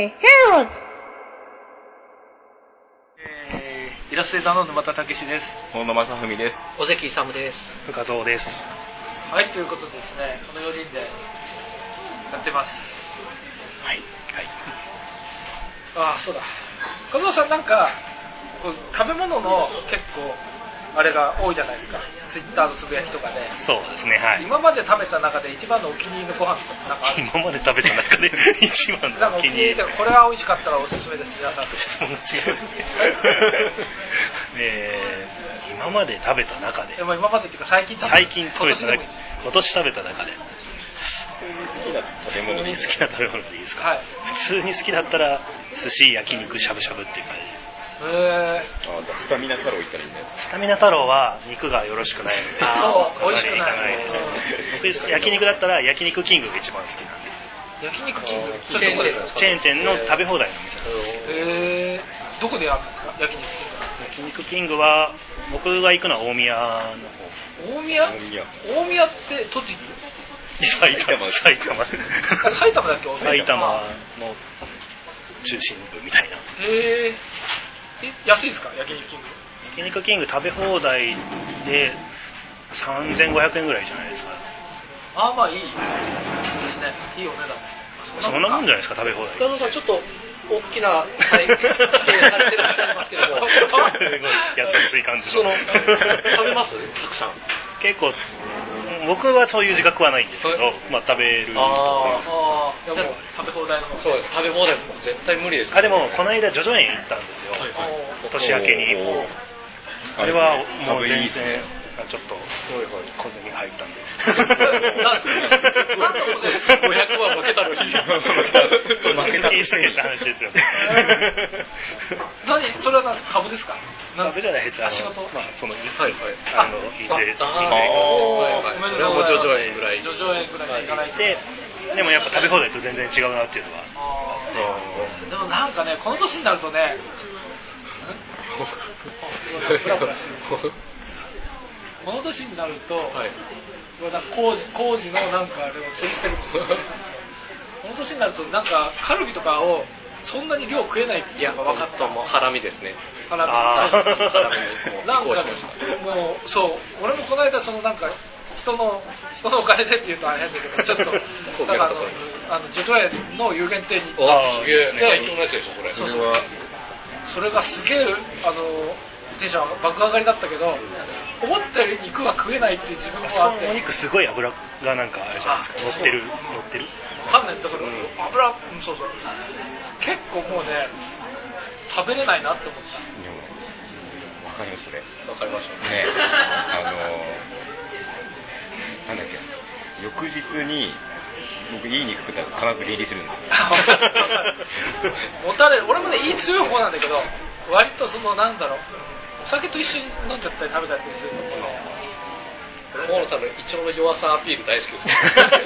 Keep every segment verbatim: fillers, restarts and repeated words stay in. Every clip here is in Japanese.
Heroes。 えー、イラストレーターの沼田武史です。 本野正文です。 尾関勇です。 深蔵です。 はい、ということでですね、このよにんでやってます。 はい。はい。 ああ、そうだ。深蔵さんなんかこう食べ物の結構あれが多いじゃないですか。ツイッターのつぶやきとかで。 そうですね。はい。 今まで食べた中で一番のお気に入りのご飯とかなんかある？ 今まで食べた中で一番のお気に入り。 なんかお気に入りでこれは美味しかったらおすすめです。皆さんと質問が違う。えー、今まで食べた中で。 でも今までっていうか最近食べた。 最近食べた中で。今年食べた中で。 普通に好きな食べ物でいいですか？ 普通に好きな食べ物でいいですか？ はい。 普通に好きだったら寿司、焼肉、しゃぶしゃぶっていう感じ。 へー。 あ、じゃあスタミナ太郎行ったらいいんだよ。 スタミナ太郎は肉がよろしくないので、 そう美味しくない。 いかないです。僕焼肉だったら焼肉キングが一番好きなんで。 焼肉キング。 チェーン店ですか？ チェーン店の食べ放題の店なんです。 へー。どこでやるんですか？焼肉キング。 焼肉キングは僕が行くのは大宮の方。 大宮？ 大宮。 大宮って栃木？ 埼玉埼玉埼玉だっけ？ 埼玉の中心部みたいな。 へー。え、安いですか？焼肉キング。 焼肉キング食べ放題でさんぜんごひゃくえんぐらいじゃないですか。 ああ、まあいいですね。いいお値段。 そんなもんじゃないですか、食べ放題。 深澤さんちょっと大きな体験されてらっしゃいますけども優しい感じの。 その食べますたくさん。 結構僕はそういう自覚はないんですけど、まあ食べる。 ああ、でも食べ放題の方。 そうです。食べ放題も絶対無理ですかあ、 ら、ね。 でもこの間ジョジョ園行ったんですよ。 はいはい、 年明けに。あれはもう全然ちょっと小銭が入ったんで。 ごひゃくまん負けたのに。 負けたって話ですよね。 何？それは株ですか？ 株じゃないです。 仕事？ まあそのはいはい。 あのいずれ。 ああ。はいはい。それはもうジョジョ園ぐらい。 ジョジョ園ぐらい行かないで。でもやっぱ食べ放題と全然違うなっていうのは。 でもなんかね、この年になるとね。この年になると、はい、工事工事のなんかあれを潰してるんですよ。この年になるとなんかカルビとかをそんなに量食えないっていうのが分かった。 もうハラミですね。 ハラミ。 ハラミなんかもうそう俺もこの間そのなんか人の人のお金でっていうとあれ変だけどちょっとなんかあのあのジョジョ園の有限店に行って。 ああすげえ。最近のやつでしょこれ。 そうそう。それがすげえあのテンション爆上がりだったけど、思ったより肉が食えないっていう自分もあって。 お肉すごい油がなんかあれじゃないですか。乗ってる乗ってる。 わかんないだから、うん、油、うん、そうそう。結構もうね食べれないなって思った。 でもわかりますね。 わかりましたね。あのなんだっけ翌日に。僕いい肉食ったら必ず下痢するんですよ。 もたれ俺もねいい強い方なんだけど割とそのなんだろうお酒と一緒に飲んじゃったり食べたりするのもね河野さんの一応の弱さアピール大好きですよ。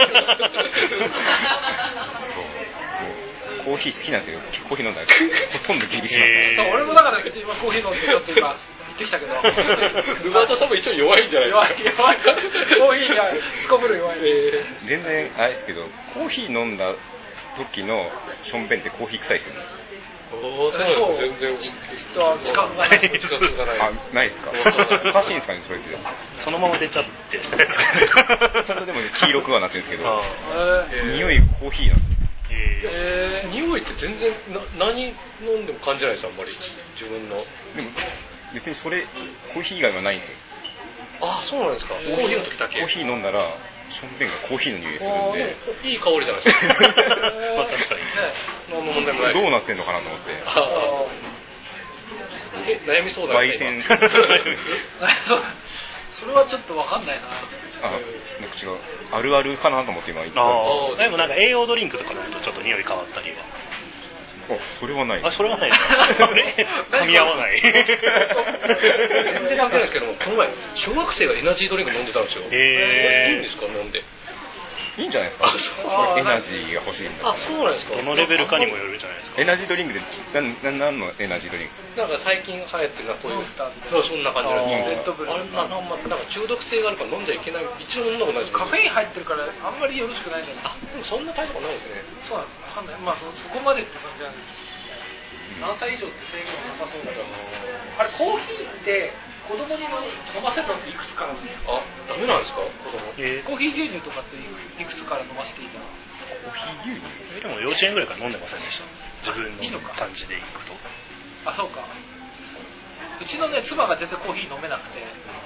そうコーヒー好きなんですけどコーヒー飲んだらほとんど下痢します。 そう俺もだから今コーヒー飲んでちょっと今行ってきたけど沼田さんも一応弱いんじゃないですか。 弱い弱いコーヒーがすこぶる弱い、 えー、全然あれですけどコーヒー飲んだ時のションベンってコーヒー臭いですよね。 おお、そう全然自覚がない。 自覚がない。 あ、ないですか。おかしいんですかね、それって。 そのまま出ちゃって。 それでも黄色くはなってるんですけど、 えー、 匂いコーヒーなんですよ。 えー、匂いって全然な何飲んでも感じないですあんまり自分の。 でも別にそれコーヒー以外はないんですよ。 あ、そうなんですか。コーヒーの時だけ。 コーヒー飲んだら。ションベンがコーヒーの匂いするんで、 いい香りじゃないですか。まあ確かにね。 何の問題もない。どうなってんのかなと思って。 え、悩みそうだね。焙煎。 それはちょっとわかんないな。 あ、なんか違う。あるあるかなと思って今言ったんです。でもなんか栄養ドリンクとか飲むとちょっと匂い変わったりは。 あ、それはない。 あ、それはないですか。噛み合わない。 全然関係ないですけども、この前小学生がエナジードリンク飲んでたんですよ。 へー。 いいんですか飲んで。 いいんじゃないですか。エナジーが欲しいんだ。 あ、そうなんですか。 どのレベルかにもよるじゃないですか。 エナジードリンクで何のエナジードリンク？ なんか最近流行ってるのはこういうそうそんな感じなんですよ。あれななんかなんか中毒性があるから飲んじゃいけない。一応飲んだことないです。 カフェイン入ってるからあんまりよろしくないんだよ。 あ、でもそんな大したことないですね。 そうなんです。わかんない。まあ そ, そこまでって感じなんです。何歳以上って制限はなさそうだから。あれコーヒーって子供に飲ませたっていくつからなんですか？ あ、ダメなんですか？子供。 えー、コーヒー牛乳とかっていくつから飲ませていいかな？ コーヒー牛乳？ えでも幼稚園ぐらいから飲んでませんでした。自分の感じでいくと。 あ、そうか。うちのね妻が全然コーヒー飲めなくて。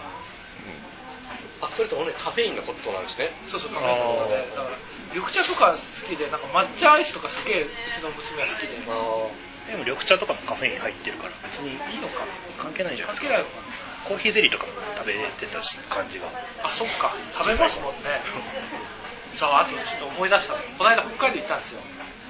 あ、それとねカフェインのことなんですね。 そうそう、カフェインのことで、だから緑茶とか好きで、なんか抹茶アイスとかすげえうちの娘は好きで。 あでも緑茶とかもカフェイン入ってるから別にいいのか関係ないじゃん。 関係ないのかな。 コーヒーゼリーとかも食べてたし感じが。 あ、そっか、食べますもんね。さあ、あとちょっと思い出したの。この間北海道行ったんですよ。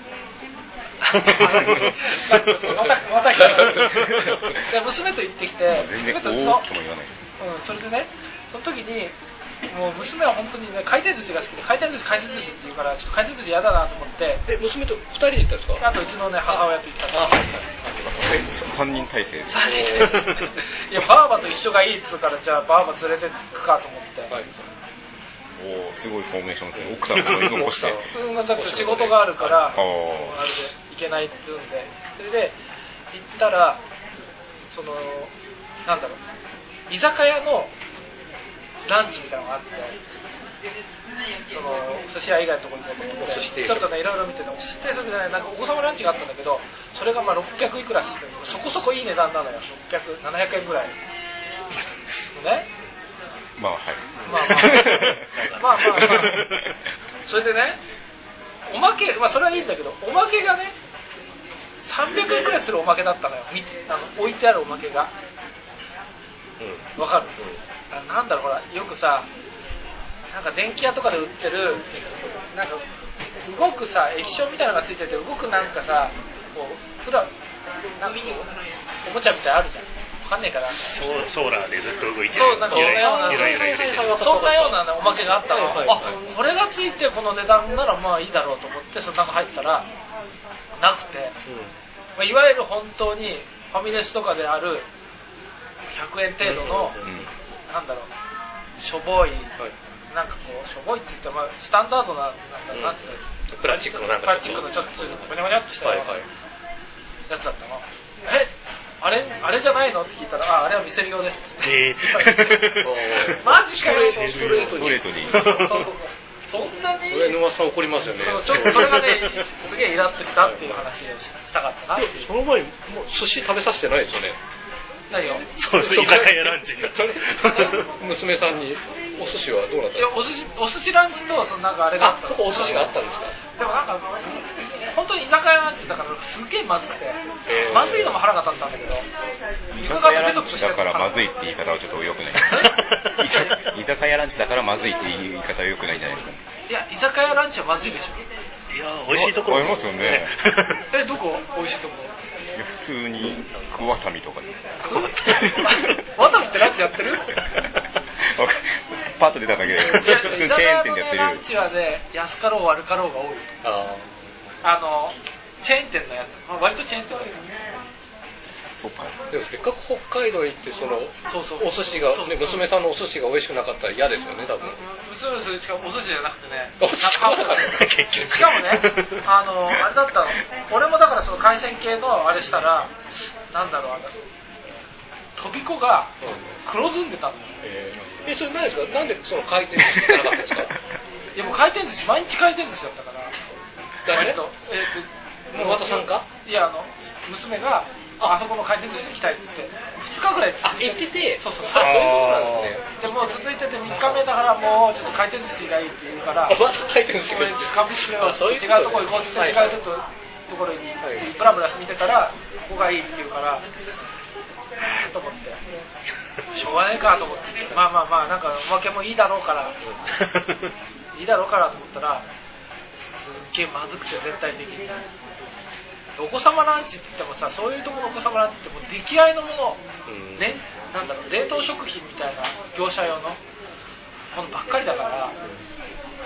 またまた来た。娘と行ってきて、 全然おーっとも言わない。 うん、それでね、その時にもう娘は本当にね回転寿司が好きで、回転寿司回転寿司って言うからちょっと回転寿司嫌だなと思って、 え、娘とふたりで行ったんですか？ あとうちのね母親と行ったんです。あ、はいさんにん体制。 いやバーバと一緒がいいっつうからじゃあバーバ連れてくかと思って。はい、 おお、すごいフォーメーションですね。奥さんもそれ残して。 うん、だって仕事があるから、 あれで行けないって言うんで、それで行ったらそのなんだろう居酒屋のランチみたいなのがあって、その寿司屋以外のところにね、ちょっとねいろいろ見てて、お寿司定食じゃない、なんかお子様ランチがあったんだけど、それがまあろっぴゃくいくらして、そこそこいい値段なのよ。ろっぴゃく、ななひゃくえんぐらい。ね。 まあはい。 まあまあまあまあまあ。それでね、おまけ、まあそれはいいんだけど、おまけがね、さんびゃくえんぐらいするおまけだったのよ。あの置いてあるおまけが。うん。わかる？うん。なんだろう、ほら、よくさ、なんか電気屋とかで売ってる、なんか動くさ、液晶みたいなのがついてて、動くなんかさ、こう、ふら、なんかおもちゃみたいなのあるじゃん。わかんねえから。 ソーラーでずっと動いてる。 そう、なんかそんなような、 ゆらゆらゆらゆらそんなような、ね、おまけがあったの。あ、これがついてこの値段ならまあいいだろうと思って、その中入ったら、なくて、まあ、いわゆる本当にファミレスとかであるひゃくえん程度の、なんだろう、しょぼい、なんかこうしょぼいって言ってもスタンダードな、なんだなんていうの、 プラスチックのなんかプラスチックのちょっとゴニョゴニョっとしたやつだったの。え、あれあれじゃないのって聞いたら、あ、あれは見せる用ですって。えー、マジかよ。 ストレートに。 そんなに。 それ沼さん怒りますよね。 ちょっとそれがね、すげえイラってきたっていう話をしたかったなっていう。 その前にもう寿司食べさせてないですよね。 何を？ そう、居酒屋ランチが。 娘さんにお寿司はどうなったんですか？いや、 お寿司、お寿司ランチとそのなんかあれがあった。 あ、そこお寿司があったんですか？ でもなんか本当に居酒屋ランチだからすげえまずくて、えー、まずいのも腹が立ったんだけど、 居酒屋ランチだからまずいって言い方はちょっと良くない。居酒屋ランチだからまずいって言い方は良くないんじゃないですか。 いや、居酒屋ランチはまずいでしょ。 いや、美味しいところありますよね。 え、どこ？美味しいところ？ いや、普通にワタミとかで。 ワタミってランチやってる？ パッと出ただけで、普通にチェーン店でやってる。 ランチはね、安かろう悪かろうが多い。ああのチェーン店のやつ、まあ、割とチェーン店だよね。 そうか。 でもせっかく北海道行ってそのそうそうお寿司が、ね、娘さんのお寿司が美味しくなかったら嫌ですよね多分。 娘のしかもお寿司じゃなくてね。 お寿司かなかった。 しかもね、あのあれだったの。俺もだからその海鮮系のあれしたらなんだろうあの飛び子が黒ずんでたの。 えー、えそれ何ですか？なんでその回転寿司行かなかったんですか？ いやもう回転寿司毎日回転寿司だったから。 誰？ えっと沼田さんか？ いやあの娘があそこの回転寿司行きたいって言ってふつかぐらいあ行ってて、 そうそうそう、 そういうことなんですね。 でもう続いててみっかめだからもうちょっと回転寿司がいいって言うからまた回転寿司がいい。 株式を違うところにこう違うちょっとところにブラブラ見てたらここがいいって言うからと思ってしょうがねえかと思ってまあまあまあなんかおまけもいいだろうからいいだろうからと思ったらすっげえまずくて絶対的にお子様ランチって言ってもさそういうところのお子様ランチってもう出来合いのもの、うんね、なんだろう冷凍食品みたいな業者用のものばっかりだから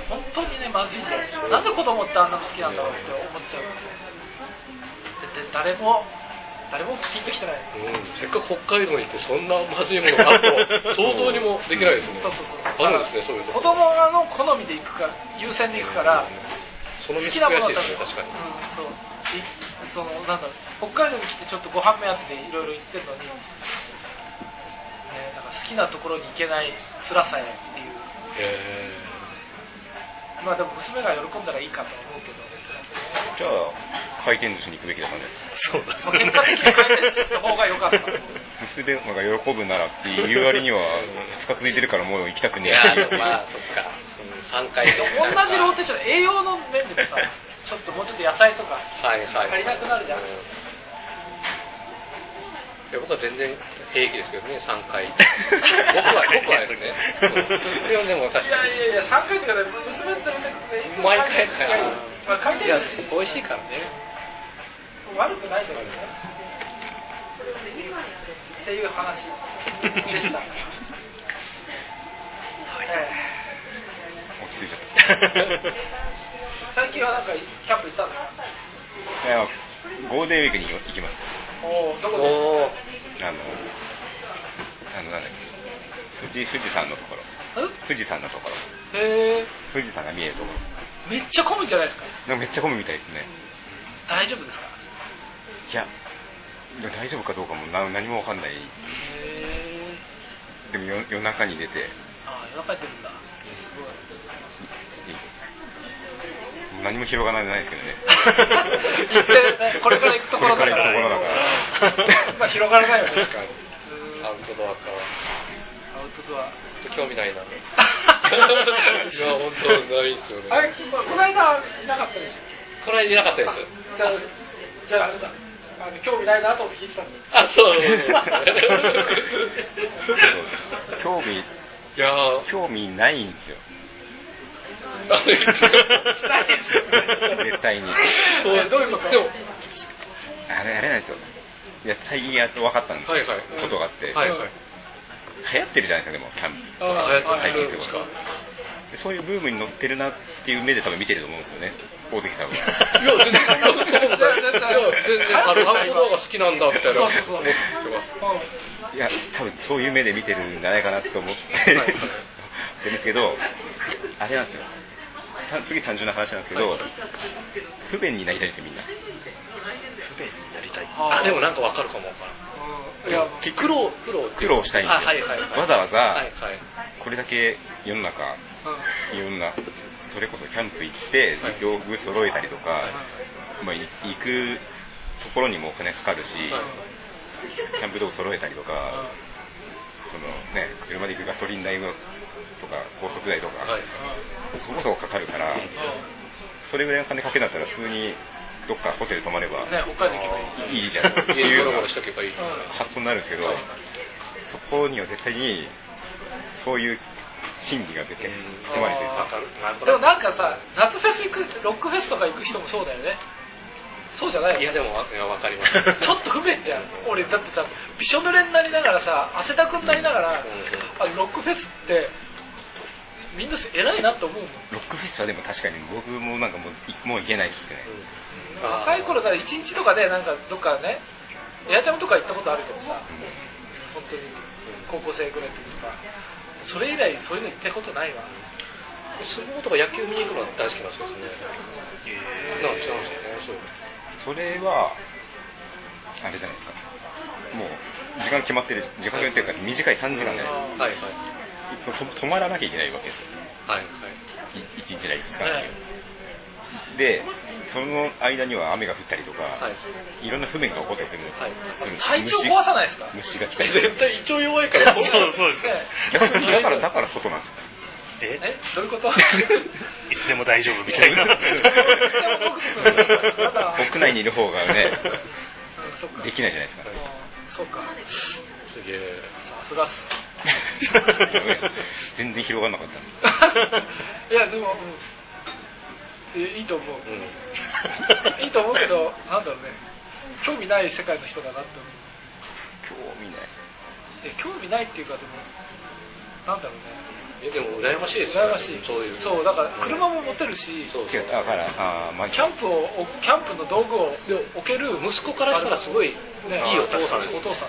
本当にねまずいんだよ。なんで子供ってあんなの好きなんだろうって思っちゃう。でで誰も誰もピンときてない、 うん、せっかく北海道に行ってそんなまずいものがあると想像にもできないですね。 そうそうそう。 あるんですね、そういうとこ。 子供の好みで行くから優先で行くから、うん、 その道悔しいですね、確かに。 うん、そう。そのなんだろう、北海道に来てちょっとご飯目当てでいろいろ行ってるのに、ね、なんか好きなところに行けない辛さやっていう。へー。まあでも娘が喜んだらいいかと思うけど。 じゃあ回転寿司に行くべきだったんです。 そうです、 ね。結果的に回転寿司の方が良かった。 娘が喜ぶならっていう割にはふつか続いてるからもう行きたくねえっていう。 まあそっか。さんかいで。 同じローテーション、栄養の面でもさ、ちょっともうちょっと野菜とか足りなくなるじゃん。はいはい、 いや僕は全然平気ですけどね、さんかい。僕は僕はですね。いやでも確かに。 いやいやいやさんかいとかで娘連れてくて毎回かや。 まあ回転いや美味しいからね。 悪くないけどね。っていう話でした。 落ち着いちゃった。 最近はなんかキャンプ行ったんですか？ いやゴールデンウィークに行きます。 おお、どこですか？ あのあのなんだっけ、富士富士山のところ。富士山のところ。 へえ。 富士山が見えるところ。 めっちゃ混むんじゃないですか？ めっちゃ混むみたいですね。 大丈夫ですか？ いや、大丈夫かどうかもな何もわかんない。へえ。でも夜夜中に出て。 ああ、夜中に出るんだ。すごい。 何も広がらないですけどね。 行ってね、これから行くところだから。これから行くところだから。まあ広がらないよね。確かに。 アウトドアから。 アウトドア。 興味ないな。いや本当ないですよね。 あれ、この間いなかったです。 この間いなかったです。 じゃあじゃああれだ。あの興味ないなと聞いてたんで。 あ、そうそうそう。 興味いや興味ないんですよ。絶対に。 どういうこと？ でもあれあれなんですよ。いや最近やっと分かったんです、はいはい、ことがあって、はいはい、流行ってるじゃないですか。でもキャンプとか体験することが。そういうブームに乗ってるなっていう目で多分見てると思うんですよね、大関さんは。いや全然全然アウトドアが好きなんだみたいな思ってます。いや多分そういう目で見てるんじゃないかなと思ってるんですけど、あれなんですよ。すげえ単純な話なんですけど、不便になりたいんですよみんな。 不便になりたい。 あでもなんかわかるかもわからん。いや苦労苦労苦労したいんですよ。はいはいはい、わざわざこれだけ世の中いろんなそれこそキャンプ行って道具揃えたりとか、はいまあ、行くところにもお金かかるし、はい、キャンプ道具揃えたりとか、はい、そのね車で行くガソリン代とか高速代とか、はい、そこそこかかるから、はい、それぐらいの金かけだったら普通にどっかホテル泊まれば、ね、いいじゃんっていう発想になるんですけど、はい、そこには絶対にそういう心理が出て含まれてる。 でもなんかさ、夏フェス行く、ロックフェスとか行く人もそうだよね。そうじゃないよ。 いやでもわかります。 ちょっと不便じゃん。俺だってさ、びしょ濡れになりながらさ、汗だくになりながら、あのロックフェスってみんな偉いなって思うもん。 ロックフェスはでも確かに僕もなんかもうもう行けないですね。 うん、若い頃だいちにちとかでなんかどっかね、エアチャムとか行ったことあるけどさ、うん、本当に高校生ぐらいの時とか。それ以来そういうの行ったことないわ。 相撲とか野球見に行くのは大好きなんですよね。えー、なんか違うんですよね。 それはあれじゃないですか。もう時間決まってる、時間決まってるから短い短時間で、はいはい、止まらなきゃいけないわけですよ。はいはい。いちにちなりふつかなり。で、その間には雨が降ったりとか、はい、いろんな不便が起こったりする。はい、 体調壊さないですか？ 虫が来たり。 絶対胃腸弱いからそうそうですね。 逆にだからだから外なんですよ。 ええどういうこと？いつでも大丈夫みたいな。 屋内にいる方がね、うん、できないじゃないですか。 そうか。 すげえ。 さすがっす。 全然広がらなかった。 いやでも。うんいいと思う、うん、いいと思うけどなんだろうね、興味ない世界の人だなって思う。 興味ないえ興味ないっていうかでもなんだろうね。 えでも羨ましいですね。羨ましい。 そういう。 そうだから車も持てるし。 そう違うだからあまあキャンプをキャンプの道具を置ける息子からしたらすごい、ね、いいお父さんです。 お父さん。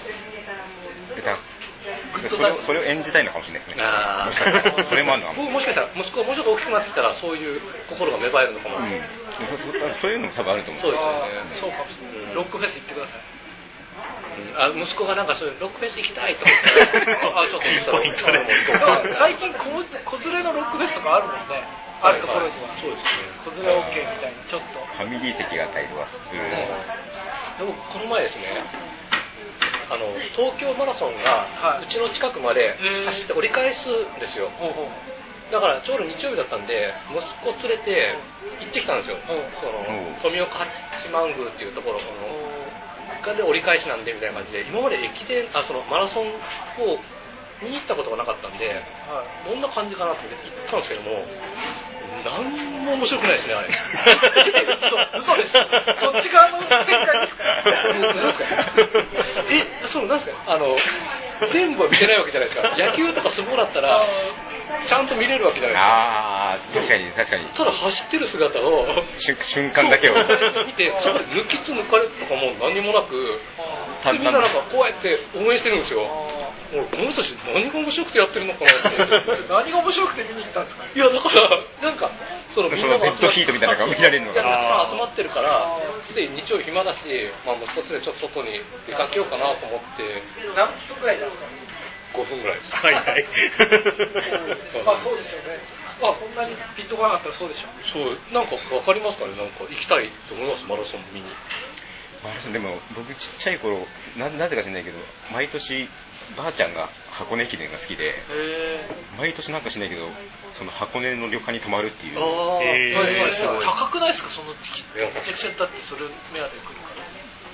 それをそれを演じたいのかもしれないですね。あもしかしたらそれもあるのかも。 もしかしたら息子がもうちょっと大きくなってきたらそういう心が芽生えるのかも。うん、 そ, そういうのも多分あると思う。 そうですよね。 そうかもしれない。ロックフェス行ってください。 あ息子がなんかそういうロックフェス行きたいと思ってあちょっと行ったらポイントで最近子連れのロックフェスとかあるもんね。あるところには、 そうですね。 子連れ OK みたいなちょっとファミリー席があったりとかする。 でもこの前ですね。あの東京マラソンがうちの近くまで走って折り返すんですよ。だからちょうど日曜日だったんで息子連れて行ってきたんですよ。その富岡八幡宮っていうところので折り返しなんでみたいな感じで今まで駅伝あそのマラソンを見に行ったことがなかったんで、はい、どんな感じかなって行ったんですけども何も面白くないですねあれ嘘ですそっち側の展開ですかえそうなんですかあの全部は見てないわけじゃないですか野球とか相撲だったらちゃんと見れるわけじゃないですかああ確かに確かにただ走ってる姿を瞬間だけを見てそれ抜きつ抜かれとかも何もなくみんななんかこうやって応援してるんですよ俺この人たち何が面白くてやってるのかなって何が面白くて見に行ったんですかいやだからなんかそのみんながデッドヒートみたいなのが見られるのかな集まってるからすでに日曜日暇だし、まあ、息子連れちょっと外に出かけようかなと思って何分くらいなんですかごふんぐらいです。 はいはい。 まあそうですよね。あそんなにピッとこなかったらそうでしょ。 そうなんかわかりますかね。なんか行きたいと思いますマラソン見に。 マラソンでも僕ちっちゃい頃 な, なぜか知らないけど毎年ばあちゃんが箱根駅伝が好きで毎年なんかしないけどその箱根の旅館に泊まるっていう。 あえーはいはい、すごい高くないですかその時期。めちゃくちゃだってそれ目当て来るから。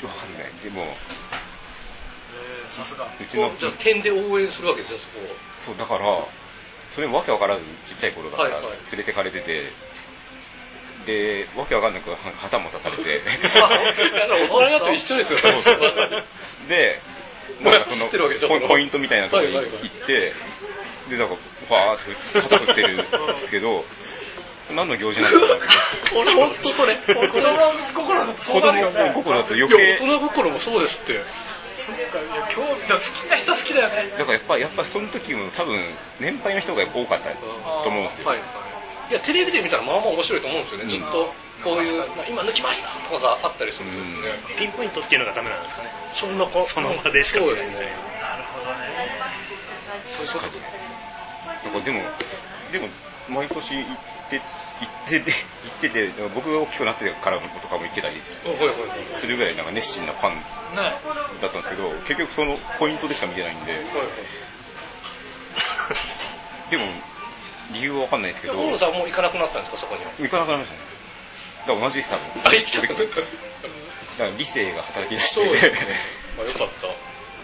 わかんないでも。 さすがうちのじゃあ点で応援するわけですよそこをそうだからそれわけわからずちっちゃい頃だから連れてかれてて、でわけわかんなく旗持たされて大人だと一緒ですよでなんかそのポイントみたいなところに行ってでなんかファーって旗振ってるんですけど何の行事なのかなって俺本当それ子供心だとそうなるよね。 子供心だと余計大人心もそうですってそうかいや興味好きな人好きだよね。 だからやっぱやっぱその時も多分年配の人が多かったと思うんですよ。 はいはい、いやテレビで見たらまあまあ面白いと思うんですよね。ずっとこういう今抜きましたとかがあったりするんですね。 ピンポイントっていうのがダメなんですかね。 そんなこその場でしか見ないみたいな。 なるほどね。そういうこと。 だからでもでも毎年行って行ってて行ってて僕が大きくなってからとかも行ってたりするぐらいなんか熱心なファンだったんですけど、結局そのポイントでしか見てないんで、でも理由は分かんないですけど。 大野さんもう行かなくなったんですかそこには。 行かなくなりましたね。だから同じです多分。 あ行った。だから理性が働き出して。 そうですね。まあよかった。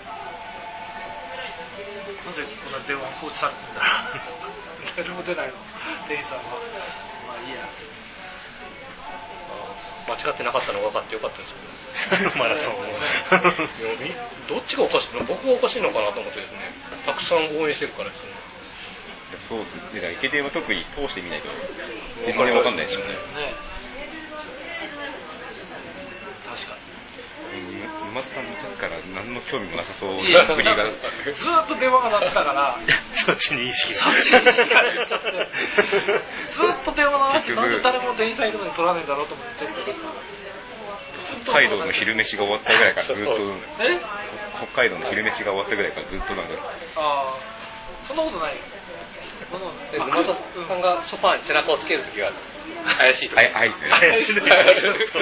なぜこんな電話放置されてんだろう。誰も出ないの店員さんは。まあいいや。 間違ってなかったのが分かってよかったですよね。 マラソンどっちがおかしいの？僕がおかしいのかなと思ってですね。たくさん応援してるからですね。 そうですね。だから駅伝は特に通してみないと全然分かんないですよね。ね確かに。 馬津さんのさっきから何の興味もなさそうな振りがずっと電話が鳴ってたからそっちに意識がそっちに意識が入っちゃってずっと電話が鳴ってなんで誰も店員さんいるのに取らねえんだろうと思って北海道の昼飯が終わったぐらいからずっとえ北海道の昼飯が終わったぐらいからずっとなんかああそんなことないよ沼田さんがソファーに背中をつけるときは怪しいとか怪しいですね何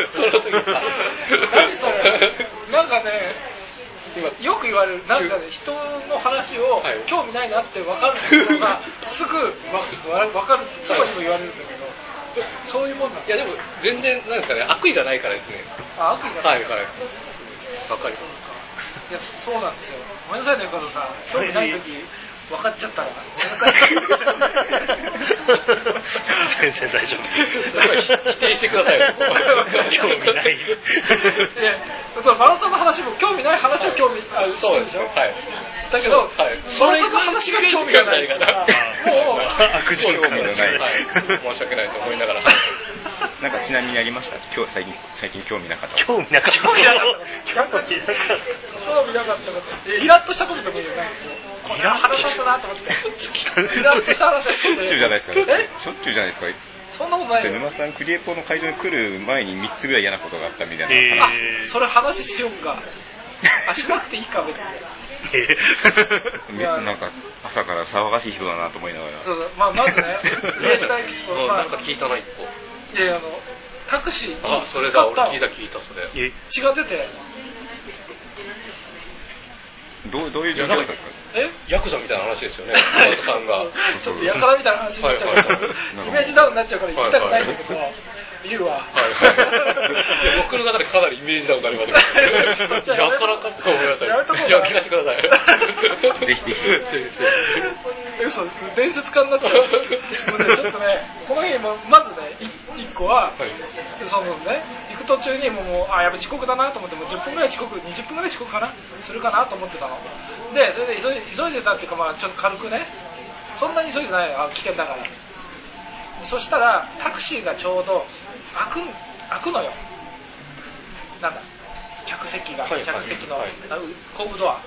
それなんかねよく言われるなんかね人の話を興味ないなって分かるのがすぐ分かるすぐにも言われるんだけどそういうもんなんいやでも全然なんですかね悪意がないからですねあ悪意がないはいはい分かりますいやそうなんですよごめんなさいね加藤さん興味ない時分かっちゃったら全然大丈夫否定してくださいよ興味ないそうマラソンの話も興味ない話は興味あるそうですよ、はい、 だけど、 はい、 それの話が興味がないからもう悪循環のない、 はい、申し訳ないと思いながらなんかちなみにありました今日最近最近興味なかった興味なかった興味なかった興味なかったイラッとしたことでもいいよねイラッとしたなと思ってイラッとした話しょっちゅうじゃないですかえしょっちゅうじゃないですかそんなことないよ沼さんクリエポの会場に来る前にみっつぐらい嫌なことがあったみたいな、 えー、あそれ話しようかあしなくていいか別になんか朝から騒がしい人だなと思いながらそうそう、まあ、まずねイメージ大基礎、 まあ、なんか聞いたな一個いやあのタクシーに使ったあそれだ俺聞いた聞いたそれ血が出てどうどういう状況だったんですかえヤクザみたいな話ですよね山田さんがちょっとやからみたいな話になっちゃうから、はいはい、イメージダウンになっちゃうから言いたくないんだけど、はいはい言うわ、はいはい、いや僕の中でかなりイメージダウンになりますけどやからかってごめんなさいやめとこうかいや聞かせてくださいぜひぜひ嘘伝説家になっちゃうもう、ね、ちょっとねこの日もまずねいっこは、はい、そのね行く途中にもうもうあやべ遅刻だなと思ってもうじゅっぷんぐらい遅刻にじゅっぷんぐらい遅刻かなするかなと思ってたのでそれで急い急いでたっていうかまあちょっと軽くねそんなに急いでないあ危険だからそしたらタクシーがちょうど開く開くのよなんだ客席が、はい、客席の、はい、後部ドア、はい、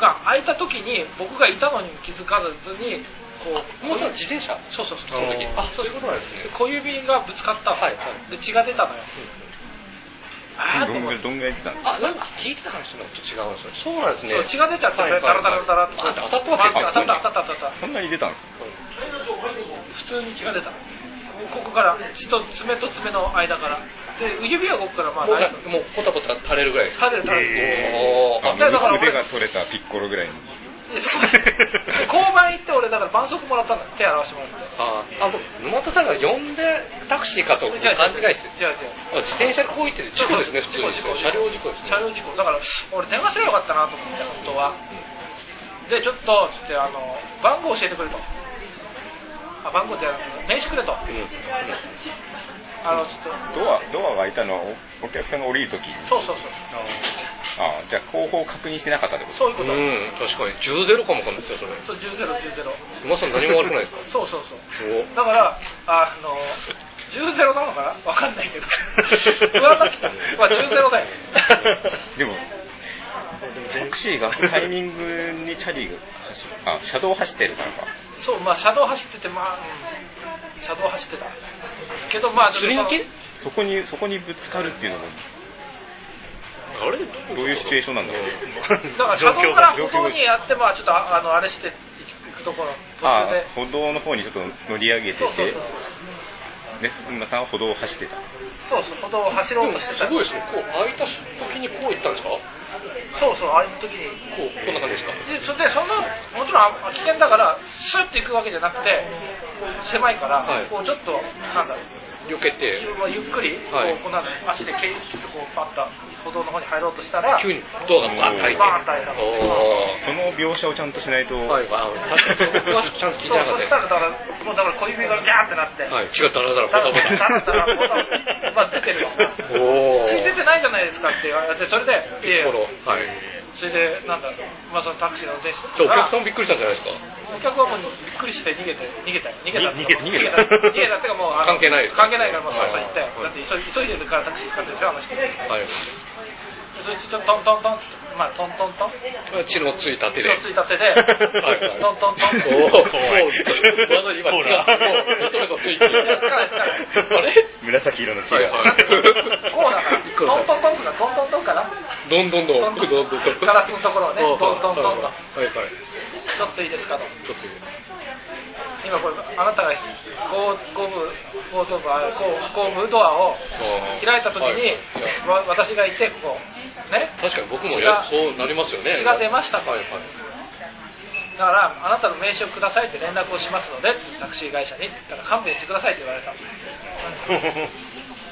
が開いた時に僕がいたのに気づかずにこうもう自転車そうそうそうその時あそういうことなんですね小指がぶつかったの、はいはい、で血が出たのよ、うん、あどんぐらいどんぐらい出たんですかあなんか聞いてた話と違うんですよそうなんですねそう血が出ちゃって、はいはいはい、ダラダラダラって当たったわけです当たった当たった当たったそんなに出たんですか普通に血が出たここから血と爪と爪の間からで指はここからまあもうもうポタポタ垂れるぐらいです垂れる垂れるおーあ腕が取れたピッコロぐらいに交番行って俺だから絆創膏もらったんだ手洗わしてもらってああ僕沼田さんが呼んでタクシーかと勘違いして違う違う自転車でこう行って事故ですね普通に車両事故ですね車両事故だから俺電話すればよかったなと思って本当はでちょっとつってあの番号教えてくれとあ番号じゃなくて名刺くれと、うんうん、あのちょっとドアドアが開いたのは お, お客さんが降りるときそうそうそうあじゃあ後方確認してなかったってことそういうことうん確かにじゅうゼロかもかんないですよそれそうじゅうゼロじゅうゼロまさに何も悪くないですかそうそうそうだからあのじゅうゼロなのかなわかんないけど上書きたまあじゅうゼロだよでもタクシーがタイミングにチャリが走あ車道走ってるからかそうまあ車道走っててまあ、うん、車道走ってたけどまあすり抜けそこにそこにぶつかるっていうのもあれどういうシチュエーションなんだろうだから車道から歩道にやってまあちょっとあのあれしていくところあ歩道の方にちょっと乗り上げててそうそうそうで今さんは歩道を走ってたそうそう歩道を走ろうとしてたすごいですねこう開いた時にこう行ったんですかそうそう開いた時にこうこんな感じですかでそれでそんなもちろん危険だからスッて行くわけじゃなくて狭いから、はい、こうちょっとなんだろう避けてゆっくりこう、はい、こうなんだ足でケイッとこうパッと歩道の方に入ろうとしたら急にドアがバーンと開いてバーンと開いたその描写をちゃんとしないとはいあ確かに僕はちゃんと聞いてなかったそうそしたらだからもうだから小指がギャーってなって、 はい、血がダラダラポタポタダラダラポタポタまあ出てるよお血出てないじゃないですかって言われてそれでいやはいそれでなんだまあそのタクシーの運転手お客さんもびっくりしたんじゃないですかお客はもうびっくりして逃げて逃げた逃げた逃げた逃げた逃げたってかもう関係ないです関係ないからもうそれ行ったよだって急い急いでるからタクシー使ってるでしょあの人はいそれちょっとトントントンまあトントントン血のついた手で血のついた手ではいはいトントントンおお怖いまだ今血がもうトレトついてるあれ紫色の血がこうだからトントントンかトントントンかなどんどんどんどんどんどんガラスのところをねトントントンとはいはいちょっといいですかとちょっといい今これあなたが後後部後頭部後部ドアを開いた時に私がいてこうね確かに僕もやそうなりますよね血が出ましたと、 はいはい、 だからあなたの名刺をくださいって連絡をしますのでタクシー会社にだから勘弁してくださいって言われた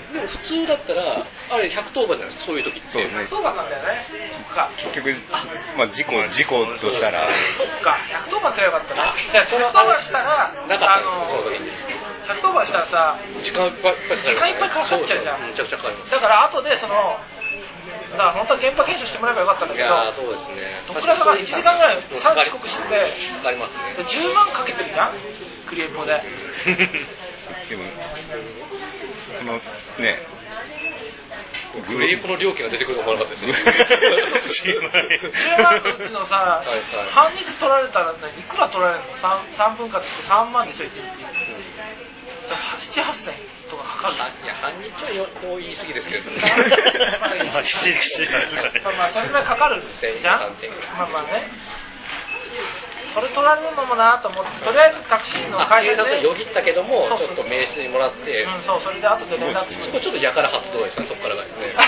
でも普通だったらあれひゃくとおばじゃないですか、そういう時って。 そうですね。 ひゃくとおばなんだよね。そっか。 結局まあ事故事故としたら。 そっか。ひゃくとおばすればよかったな。ひゃくとおばしたらなかったのその時に。 ひゃくとおばしたらさ、 時間いっぱい時間いっぱいかかっちゃうじゃん。 めちゃくちゃかかります。 だから後でその。だから本当は現場検証してもらえばよかったんだけど、いやそうですね。 どくらかいちじかんぐらいさん遅刻してて、 かかりますね。 じゅうまんかけてるじゃん、クリエイポで。 でもそのね、 クリエイポの料金が出てくると思わなかったですね。 じゅうまんのうちのさ、はいはい、半日取られたら、ね、いくら取られるの？ 3, 3分割ってさんまんでしょいちにち。なな、はっせんとかかかる。 いや半日はよ言い過ぎですけどね。 まあまあそれぐらいかかるんですじゃん。まあまあね。それ取られるのもなと思って、とりあえずタクシーの会社でよぎったけども、ちょっと名刺にもらって、 うん、そう、それで後で連絡して、 そこちょっとやから発動ですね、そこからがですね。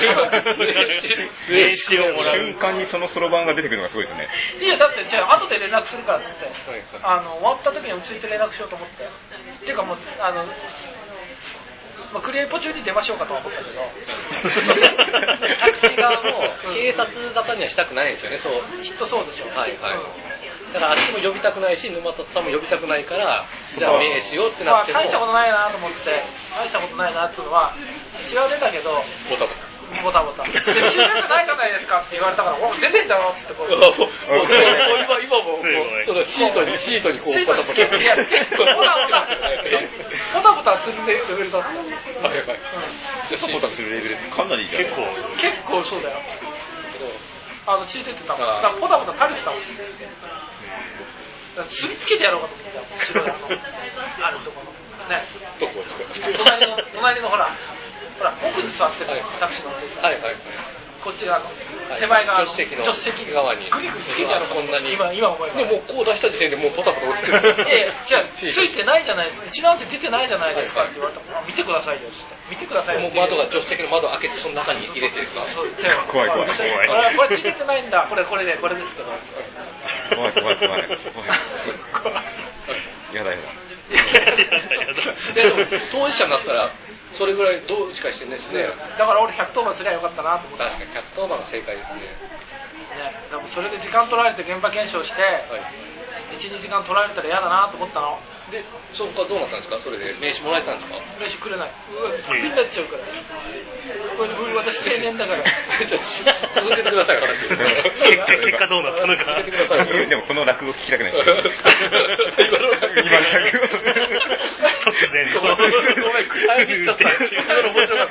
名刺をもらう瞬間にそのそろばんが出てくるのがすごいですね。 いやだってじゃあ後で連絡するからっつって、はいはい、あの終わった時に落ち着いて連絡しようと思って、っていうかもうあの。まあ、クリエイポ中に出ましょうかとは思ったけどタクシー側も警察沙汰にはしたくないんですよね。そうきっとそうでしょう。 はいはい、うん、だからあっちも呼びたくないし沼田さんも呼びたくないからじゃあ名刺をってなっても、 まあ、大したことないなと思って大したことないなっていうのは違う出たけどボタボタボタボタで中学ないじゃないですかって言われたからお出てんだろっつってこう今今もそのシートにシートにこうボタボタボタボタするレベルだった。 はいはい。 ボタボタするレベルかなりじゃない。 結構結構そうだよ。あの血出てたもん。だからボタボタ垂れてたもん。すりつけてやろうかと思ってたもん。あるところね。 どこですか。 隣の隣のほら。ほら奥に座ってるタクシー乗ってる。はいはい。こっち側の手前側の助手席側にグリグリつけてやろうこんなに今今思えば。 でもこう出した時点でもうポタポタ落ちてる。 ええじゃあついてないじゃないですか。うちなんて出てないじゃないですかって言われたら見てくださいよって見てくださいよ。 もう窓が助手席の窓開けてその中に入れてるか。 怖い怖い怖い。 これついてないんだ。これこれでこれですけど。 怖い怖い怖い。やだやだ。 でも当事者になったら。それぐらいどうしかしてですね。 だから俺ひゃくとおばすりゃよかったなと思って。 確かにひゃくとおばが正解ですね。 ね、でもそれで時間取られて現場検証して、はい、いち、にじかん取られたら嫌だなと思ったの。 で、そこからどうなったんですか。それで名刺もらえたんですか。 名刺くれない。うわ、クビになっちゃうから。これ私定年だから。じゃあ続けてください話。 結果どうなったのか。 でもこの落語聞きたくないです。今の落語。 突然。 ごめん、帰りちゃった。今の面白かった。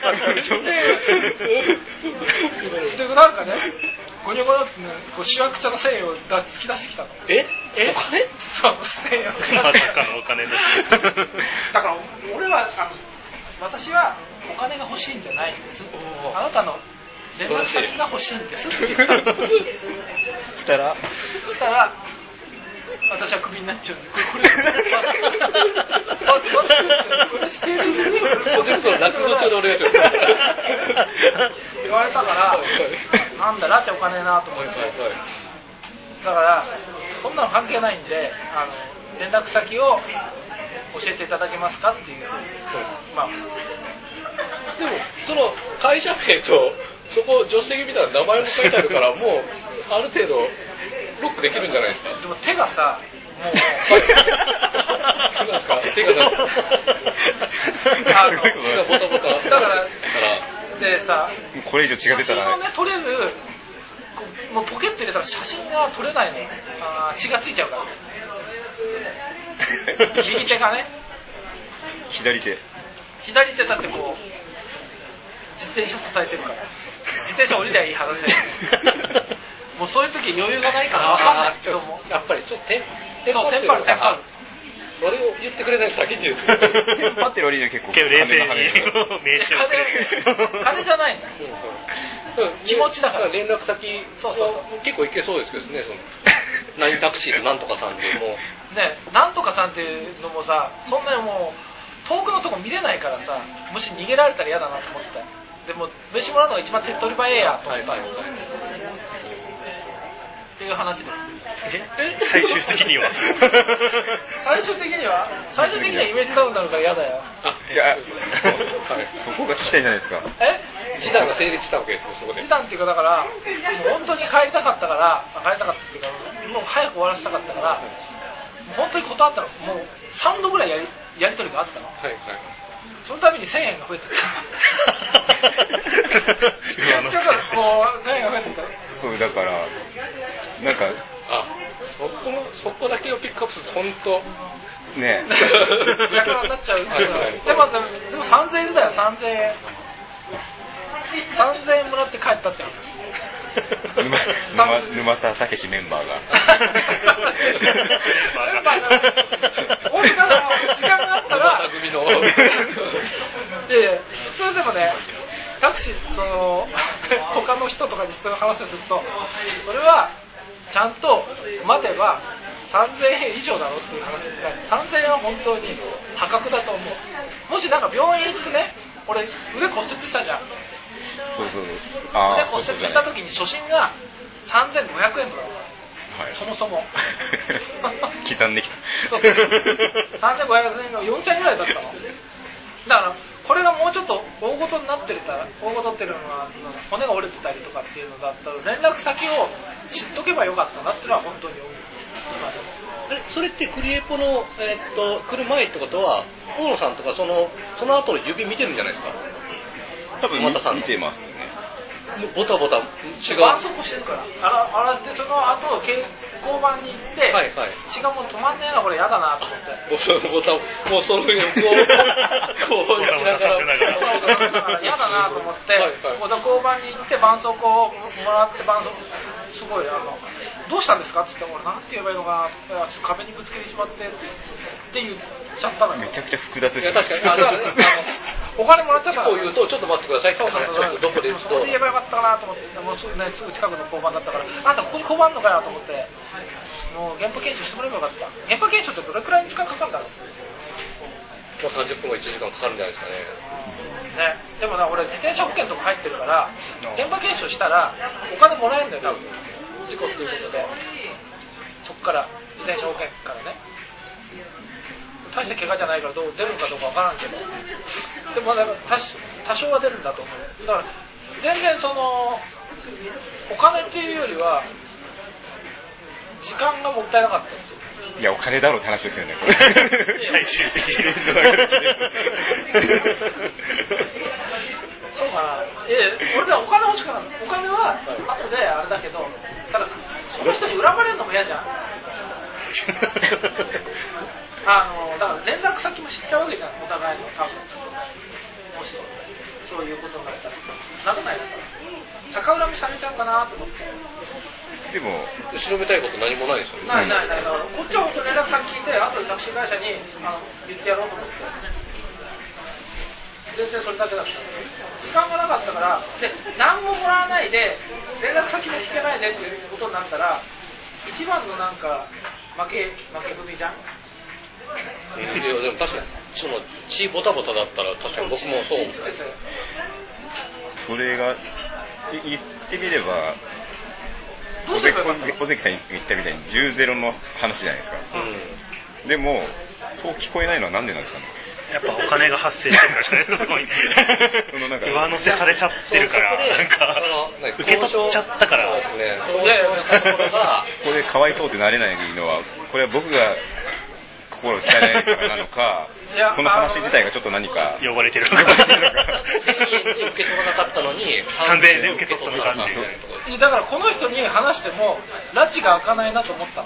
でなんかね。ゴニョゴニョってね、こう主役者の繊維を突き出してきたの。 え？ え？ お金？ そう、繊維を。 まさかのお金です。 だから俺はあの私はお金が欲しいんじゃないんです。あなたの連絡先が欲しいんですって言ったんです。 したら？ したら私はクビになっちゃう。これこれ。これしてる。 もう全部その落語中のお願いします。 言われたから、なんだラチャお金なと思って。だからそんなの関係ないんで、あの連絡先を教えていただけますかっていう。まあ。 でもその会社名とそこ助手席見たら名前も書いてあるからもうある程度。ロックできるんじゃないですか。 でも手がさ、もうなんですか手がなんですか。あの手がボタボタ。 だからでさ、 これ以上違ってたら。 写真をね撮れる、もうポケット入れたら写真が撮れないの。あ血がついちゃうから。右手がね。 左手。 左手だってこう自転車支えてるから。自転車降りりゃいい話だよ。もうそういう時余裕がないから分かんないけどもやっぱりちょっとテンパってるのかそれを言ってくれないと先に言うテンパってる割には結構冷静に名刺をくれる金じゃないの気持ちだから連絡先結構いけそうですけどね。その何タクシーのなんとかさんでもねなんとかさんっていうのもさそんなにもう遠くのとこ見れないからさもし逃げられたら嫌だなと思ってた。でも名刺もらうのが一番手っ取り早いやと思った、はいはい、っていう話です。 最終的には最終的には最終的にはイメージダウンになるから嫌だよ。 あ、いや、そこが聞きたいじゃないですか。 え？ 示談が成立したわけですよ、そこで。 示談っていうか、だからもう本当に帰りたかったから、帰りたかったっていうか、もう早く終わらせたかったから、もう本当に断ったの。もうさんどぐらいやりやり取りがあったの。はいはい。そのためにせんえんが増えてた。結局こうせんえんが増えてた。 そうだからなんかあ、そこのそこだけをピックアップすると本当ねえ。なくなっちゃう。でもでもさんぜんえんだよ、さんぜんえん。さんぜんえんもらって帰ったっての。 沼, 沼田武史メンバーが俺だから時間があったら組ので普通でもねタクシーその他の人とかに人の話をするとそれはちゃんと待てばさんぜんえん以上だろうっていう話でさんぜんえんは本当に破格だと思う。もしなんか病院行ってね俺腕骨折したじゃん。 そうそうあで骨折した時に初診がさんぜんごひゃくえんとか、はい、そもそも刻んできたさんぜんごひゃくえんがよんせんえんぐらいだったの。だからこれがもうちょっと大ごとになってたら大ごとっていうのは骨が折れてたりとかっていうのだったら連絡先を知っとけばよかったなっていうのは本当に思う。 それってクリエポの、えー、っと来る前ってことは大野さんとかそのその後の指見てるんじゃないですか。 多分見てますね。 ボタボタ違う。 絆創膏してるから。あらあらってその後交番に行って、はいはい、血がもう止まんねえなこれやだなと思って。 ボタもうその上にこうこうやりながらやだなと思って、はいはい、交番に行って絆創膏をもらって絆創膏すごいあのどうしたんですかって言って俺なんて言えばいいのかなって壁にぶつけてしまってって言っちゃったのよ。 めちゃくちゃ複雑です。 いや確かにあだからねお金もらっちゃったから、 こう言うとちょっと待ってくださいって話をどこで言うとそれで言えばよかったかなと思ってもうすぐ、ね、すぐ近くの交番だったからあんたここに交番あんのかよと思ってもう現場検証してもらえばよかった。現場検証ってどれくらいの時間かかるんだろう。 もうさんじゅっぷんかいちじかんかかるんじゃないですかね。 ね、でもな俺自転車保険とか入ってるから現場検証したらお金もらえるんだよ多分事故っていうことでそこから自転車保険からね大した怪我じゃないからどう出るのかどうかわからんけどでもだから多少は出るんだと思う。だから全然そのお金っていうよりは時間がもったいなかったんですよ。 いやお金だろうって話ですよねこれ最終的にそうかな。え俺ではお金欲しかった。お金は後であれだけどただその人に恨まれるのも嫌じゃんあのだから連絡先も知っちゃうわけじゃんお互いの多分もしそういうことになったらなくないですか。逆恨みされちゃうかなと思って。 でも調べたいこと何もないですよね。 ないないない。こっちは本当連絡先聞いて後でタクシー会社にあの言ってやろうと思って全然それだけだった。時間がなかったからで何ももらわないで連絡先も聞けないでっていうことになったら一番のなんか負け負け組じゃん。 いやでも確かにその血ボタボタだったら確かに僕もそう思って。 それが言ってみればどうすればいいの？ 小関さん言ったみたいにじゅうゼロの話じゃないですか、うん、でもそう聞こえないのはなんでなんですかね。 やっぱお金が発生してるからじゃないですかそこにそのなんか上乗せされちゃってるからなんか受け取っちゃったからそうですね。 これかわいそうってなれないのはこれは僕が心を鍛えないからなのかこの話自体がちょっと何か呼ばれてるのか受け取らなかったのにさんぜんえんで受け取ったのかっていう。 だからこの人に話しても拉致が開かないなと思ったの。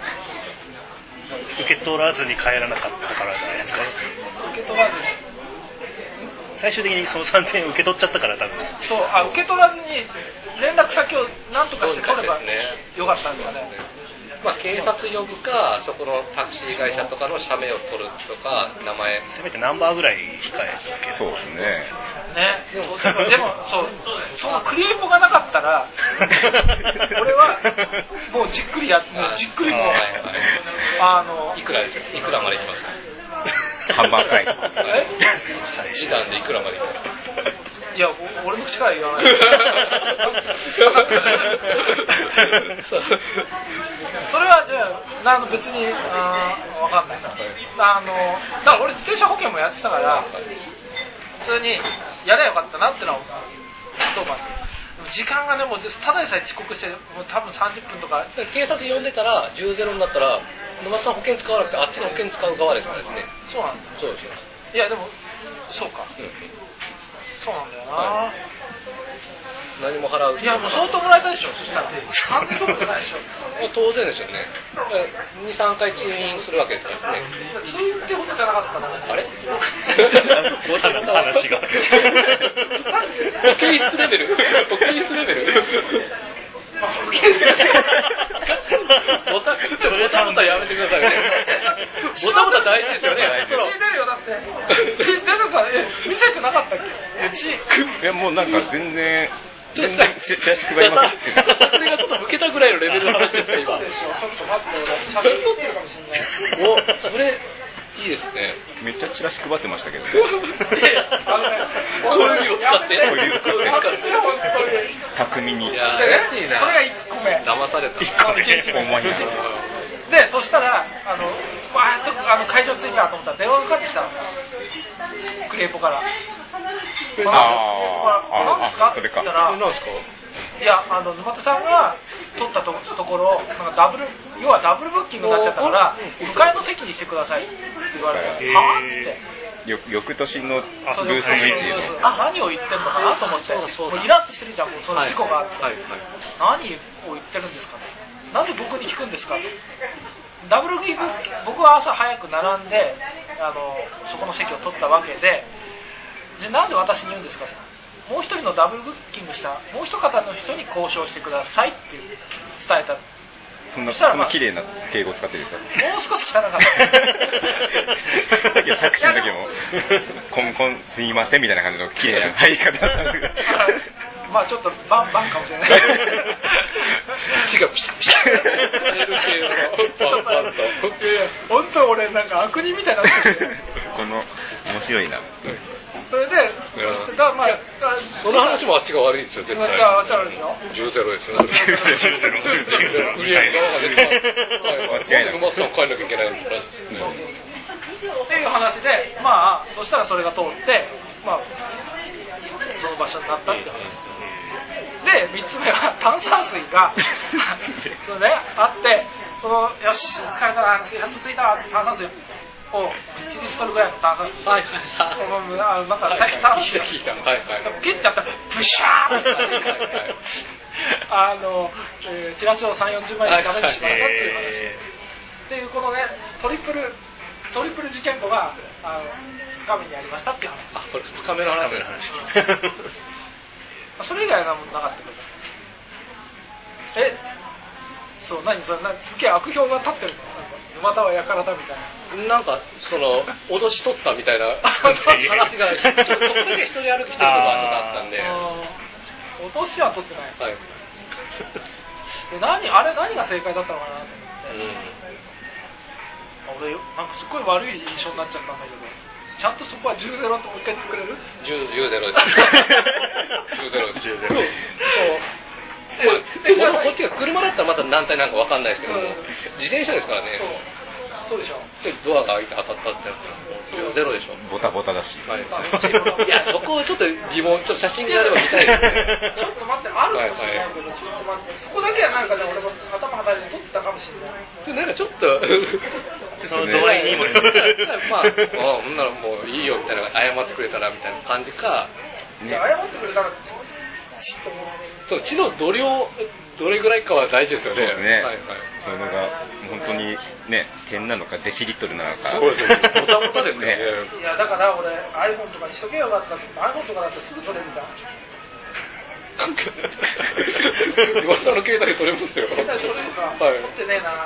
受け取らずに帰らなかったからじゃないですか。 受け取らずに最終的にそのさんぜんえん受け取っちゃったから多分そうあ受け取らずに連絡先を何とかして取ればよかったんだよね。 まあ、警察呼ぶかそこのタクシー会社とかの社名を取るとか名前せめてナンバーぐらい控えとけ。 そうですね。 ねでもでもそうそのクリエイトがなかったら俺はもうじっくりやもうじっくりもうあのいくらですかいくらまでいきますかハンバーグライス時短でいくらまでいきますか。 いや俺の口から言わないそれはじゃあ、あの別にあ分かんないな、あのだから俺自転車保険もやってたから普通にやればよかったなってのは思う。時間がね、もうただでさえ遅刻してもう多分さんじゅっぷんとか。 警察呼んでたらじゅうゼロになったら沼津さん保険使わなくてあっちの保険使う側ですからですね。 そうなんだ。 そうですよ。 いやでもそうか、うん、そうなんだよな、はい、 何も払う。 いやもう相当もらえたでしょ。そしたら半分もないでしょ。 当然ですよね。にさんかい通院するわけですからね。 通院ってことじゃなかったかな。 あれ話が保健室レベル保健室レベル保健室ボタボタやめてくださいね。ボタボタ大事ですよね。 血出るよだって。血出るさ、見せてなかったっけ。血いやもうなんか全然全然チラシ配ります。 それがちょっと向けたぐらいのレベルの話ですか今。 ちょっと待って、写真撮ってるかもしれない。 お、それいいですね。 めっちゃチラシ配ってましたけどね。 小指を使って。小指を使って。 巧みに。 いやー、いいな。 それがいっこめ。 騙された。 いっこめ。重いな。 で、そしたらあの、まあ、あの会場着いたと思ったら電話がかかってきたの。クレーポから。 ああ。 何ですかって言ったら。 何ですか。 いや、あの沼田さんが取ったところ、なんかダブル、要はダブルブッキングになっちゃったから、向かいの席にしてくださいって言われて、はぁって。 よ翌年のブースの位置で。 あ、何を言ってんのかなと思って、もうイラッとしてるじゃん、もうその事故があって。はいはいはい、何を言ってるんですかね。なんで僕に聞くんですかと。ダブルブッキング、僕は朝早く並んで、あのそこの席を取ったわけで、じゃなんで私に言うんですかと。もう一人のダブルブッキングしたもう一方の人に交渉してくださいっていう伝えた。 そんなそんな綺麗な敬語を使ってるんですか。 もう少し汚かった。 いやタクシーの時もコンコンすみませんみたいな感じの綺麗な入り方だったんですけど。 まあちょっとバンバンかもしれない。 血がピシャピシャ。 本当俺なんか悪人みたいになってる。 この面白いな。 それで、だまあ、 その話もあっちが悪いですよ、絶対。 あっちが悪いですよ。 じゅうゼロですよ。じゅうゼロ。クリア側が出てます。間違いなく。馬さん帰んなきゃいけないんですそうそう。っていう話で、まあ、そしたらそれが通って、まあ、その場所になったっていう話。で、みっつめは炭酸水がそう、ね、あって、そのよし、疲れたな、やっと着いたって炭酸水をいちリットルぐらいの炭酸水、はいはい、なんか最近炭酸水聞いた、はいはい、 ピッてやったらブシャーってあの、えー、チラシをさんじゅうよんじゅうまいでダメにしましたっていう話、っていうこのねトリプルトリプル事件簿があのふつかめにありましたっていう話。 あ、これふつかめの話。 それ以外はなかったけど。え、そう、何それ、すげえ悪評が立ってるの。沼田はやからだみたいな。 なんかその脅し取ったみたいな話がそこだけ一人歩きしてるとこあったんで。 脅しは取ってない。はい。で何あれ何が正解だったのかなと思って。うん、俺なんかすごい悪い印象になっちゃったんだけど。ちゃんとそこはじゅうゼロともう一回言ってくれる？ じゅうゼロです。じゅうゼロです。じゅうゼロです。こっちが車だったらまた何体なんか分かんないですけど、うん、自転車ですからね。 そう、そうでしょ。 でドアが開いて当たったってやつ。ゼロでしょ。 ボタボタだし。 はい。いやそこをちょっと疑問、ちょっと写真があれば見たいですね。 ちょっと待って、あるかもしれないけど、ちょっと待って。そこだけはなんかね、俺も頭はたいて撮ってたかもしれない。 なんかちょっとその度合いにも。 まあ、ほんならもういいよみたいな、謝ってくれたらみたいな感じか。 いや謝ってくれたら。 そう、血の度量どれぐらいかは大事ですよね。 そうですね。 はいはい。 それが本当にね、点なのかデシリットルなのか。 そうですね。ボタボタですね。 いやだから俺 iPhone とかにしとけよかったって。iPhone とかだとすぐ撮れるじゃん。 岩田の携帯で撮れますよ。 携帯撮れるか。 はい。 撮ってねえな。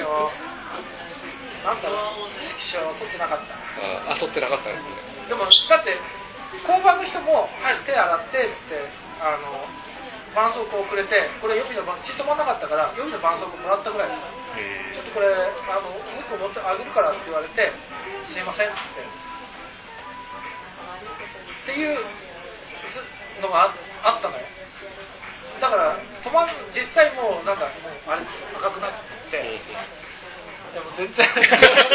なんだろう。撮ってなかった。 あ、撮ってなかったですね。 でもだって交番の人もはい手洗ってってあの。絆創膏をくれて、これ予備の血止まんなかったから予備の絆創膏もらったぐらいです。ちょっとこれあのもう一個持ってあげるからって言われて、すいませんってっていうのが あ, あったのよ。 だから止まる実際もうなんかもうあれですよ赤くなって、うん、でも全然全然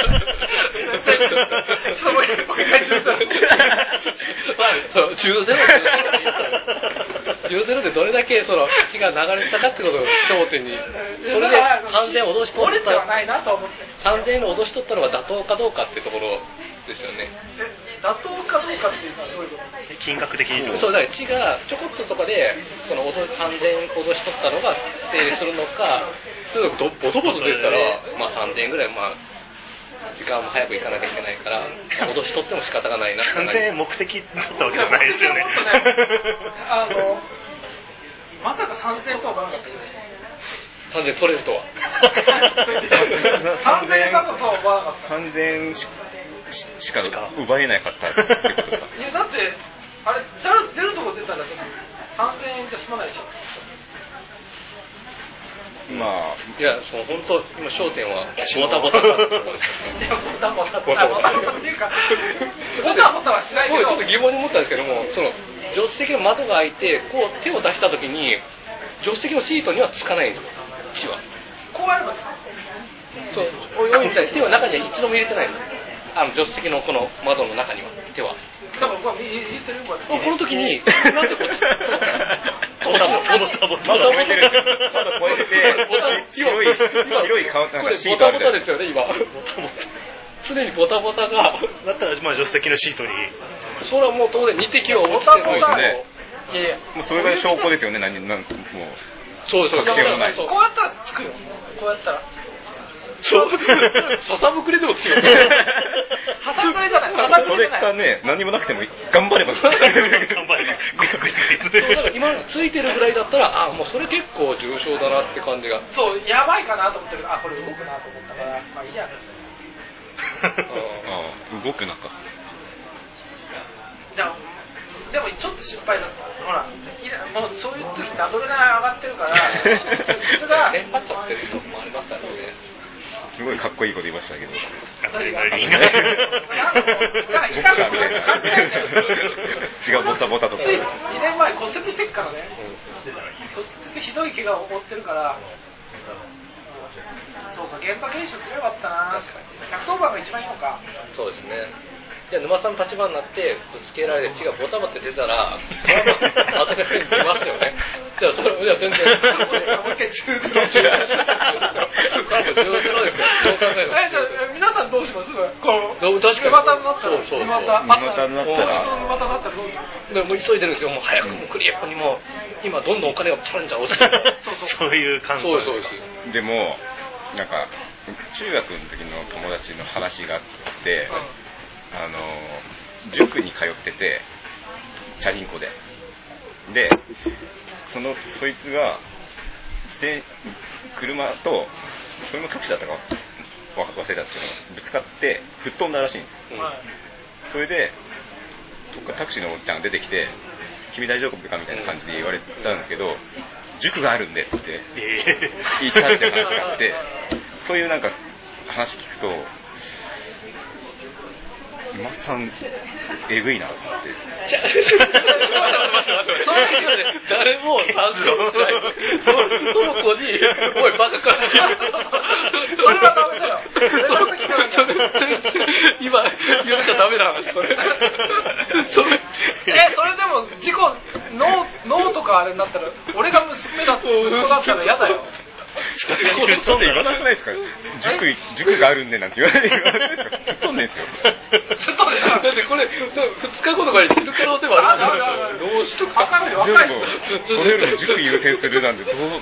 ちょっともう一回中ゼロそう中ゼロ中ゼロでどれだけその気が流れたかってことを焦点にそれでさんぜんえん脅し取ったさんぜんえんの脅し取ったのが妥当かどうかってところですよね。 妥当かどうかっていうのはどういうこと？ 金額的にそうだから地がちょこっととかでそのさんぜんえん脅し取ったのが成立するのか、それとボソボソ出たらまあさんぜんえんぐらいまあ時間も早く行かなきゃいけないから脅し取っても仕方がないな。 さんぜんえん目的だったわけじゃないですよね。 あのまさかさんぜんえんとは思わなかったけど。 さんぜんえん取れるとは。 さんぜんえんだとは思わなかった。 さんぜんえんしか奪えなかったってことですか？ いやだってあれ出るとこ出たらさんぜんえんじゃ済まないでしょ。 まあいやその本当今焦点はボタボタだったところです。 ボタボタボタボタっていうかボタボタはしないけど。 ちょっと疑問に思ったんですけども、その助手席の窓が開いてこう手を出したときに助手席のシートにはつかないんですよ。血は。 こうやればつく。 そうおいみたい手は中には一度も入れてないの。あの助手席のこの窓の中には手は。 多分これ入れてるここの時になんでこっち。ボタボタボタボタまだ超えてる。まだ超えてて白い白い顔なんかシートある。 ボタボタですよね今。常にボタボタがだったらまあ助手席のシートに。 それはもう当然二滴を落ちてるんですね。 いやいやもうそれが証拠ですよね。何なんもうそうです。 こうやったらつくよ。こうやったら。 そうささぶくれでもつくよ。 ささくれじゃない。 それかね何もなくても頑張れば頑張れば今までついてるぐらいだったらあもうそれ結構重症だなって感じが。 そうやばいかなと思ってる。あこれ動くなと思ったからまあいいや。 あ動くなか。 でもでもちょっと心配だった。ほらもうそういう時ってアドレナリン上がってるから質がテンパっちゃってるとこもありますからね。 すごいかっこいいこと言いましたけど。 アドレナリンが。ボクサーみたいな。違うボタボタとか。 にねんまえ骨折してっからね。骨折ひどい怪我を負ってるから。そうか現場検証すればよかったな。 確かに。 ひゃくとおばんが一番いいのか。 そうですね。いや沼さんの立場になってぶつけられて血がボタボタ出たらそれはアドレナリン出ますよね。じゃあそれいや全然もう一回中ゼロ中ゼロですよ。 そう考えます。 えじゃあ皆さんどうします？こう確かに沼田になったらそうそうそう沼田沼田になったら沼田になったらどうする？ でもう急いでるんですよ。もう早くもうクリエップにも今どんどんお金がチャレンジャー落ちてる。 そういう感想。 そうそうでもなんか中学の時の友達の話があって、あの塾に通っててチャリンコででそのそいつが自転車とそれもタクシーだったか忘れたんですけどぶつかって吹っ飛んだらしいんです、はい、それでタクシーのおっちゃんが出てきて君大丈夫かみたいな感じで言われたんですけど塾があるんでって言ったって話があってそういうなんか話聞くと今さんえぐいなって誰も賛同しないその子においバカかそれはダメだよ今言っちゃダメな話それそれえそれでも事故脳とかあれになったら俺が娘だ息子だったら嫌だよそんな言わなくないですか塾、塾があるんでなんて言わないですかそんなんですよだってこれふつかごとかに知る可能性もあるんですよどうしとか分かるよ分かるよそれよりも塾優先するなんてどうどう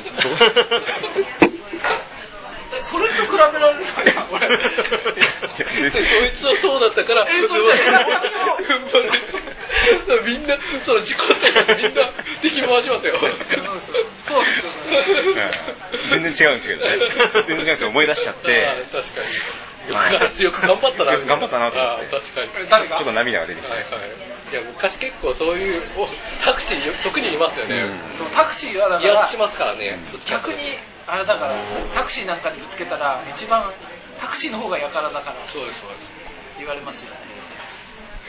それと比べられるかな俺そいつはそうだったからえそしてみんなその事故ってみんな敵回しますよそうですよね全然違うんですけどね全然違うんですけど思い出しちゃって確かに強く頑張ったな頑張ったなと思って確かにちょっと涙が出てきて、はいはい、 いや昔結構そういうタクシー特にいますよね、 うん、タクシーはだからやっしますからね逆にあれだからタクシーなんかにぶつけたら一番タクシーの方がやからだからそうですそうです言われますよね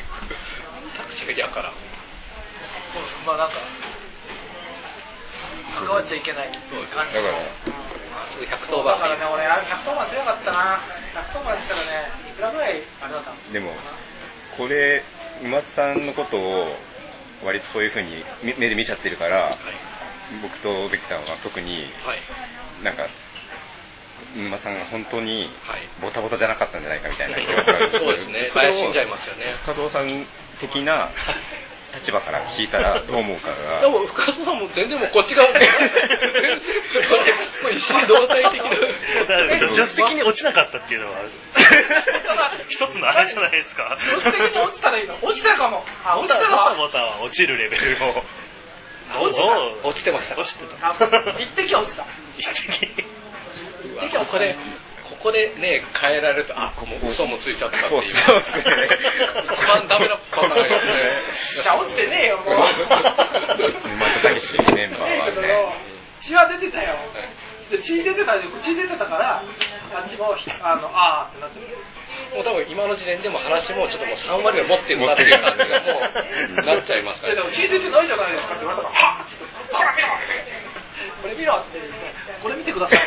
タクシーがやからまあなんか関わっちゃいけない感じ。 だからひゃくとおばんだからね、俺ひゃくとおばん強かったな。ひゃくとおばんしたらね、いくらぐらいあれだったの。 でもこれ馬津さんのことを割とそういう風に目で見ちゃってるから、はい、僕と関さんは特に、はい、なんか馬さんが本当にボタボタじゃなかったんじゃないかみたいな、 はい、そうですね。怪しんじゃいますよね。 深澤さん的な立場から聞いたらどう思うかが。 でも深澤さんも全然もうこっち側でもう一心同体的な。 助手席に落ちなかったっていうのは一つのあれじゃないですか。 助手席に落ちたらいいの。落ちたかも。あ、落ちたか。 ボタンは落ちるレベルを。 落ちた。落ちてました。 落ちてた。一滴落ちた。 一滴。ここでここでね変えられると、あ、もう嘘もついちゃったっていう。 そうですね。 一番ダメなパターンがね。 じゃあ落ちてねえよもう。 沼田武史メンバーはね。 血は出てたよ。で血出てた血出てたからあっちもあのあーってなってる。 もう多分今の時点でも話もちょっともうさん割ぐらい持ってるなっていう感じがもうなっちゃいますから。 でも血出てないじゃないですかって言われたからはっってほら見ろこれ見ろってこれ見てください。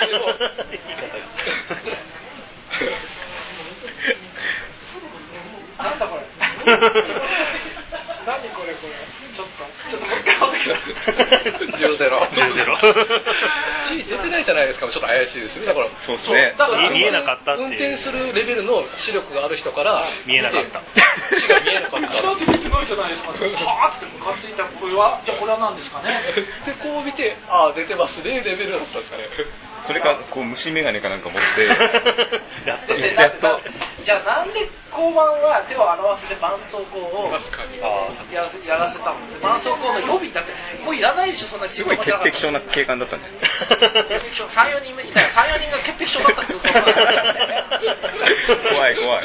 なんだこれ。何これこれ。ちょっとちょっともう一回持ってきた。 ゼロゼロ。 ゼロゼロ。 血出てないじゃないですか。ちょっと怪しいですね。だからそうですね。 だから見えなかったっていう。 運転するレベルの視力がある人から見えなかった。 血が見えなかった。 血が出てないじゃないですか。はあってムカついたこれはじゃあこれは何ですかね。 でこう見てああ出てますねレベルだったんですかね。 それかこう虫眼鏡かなんか持ってやっとやっとじゃあなんで交番は手を表して絆創膏をやらせたの。絆創膏の予備だってもういらないでしょそんな。 すごい潔癖症な警官だったんです。 さん、よにんいたらさん、よにんが潔癖症だったってことだ怖い怖い。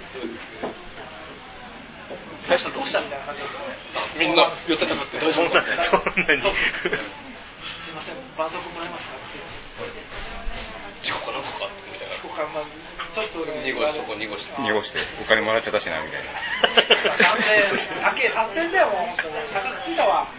最初どうしたみたいな感じでみんな寄ってたかって大丈夫かって。 そんなに。すいません絆創膏もらえますか。 事故かなんかかみたいな。 ちょっと濁してそこ濁して濁してお金もらっちゃったしなみたいな。 さんぜんえん高えさんぜんえんだよもう高くついたわ。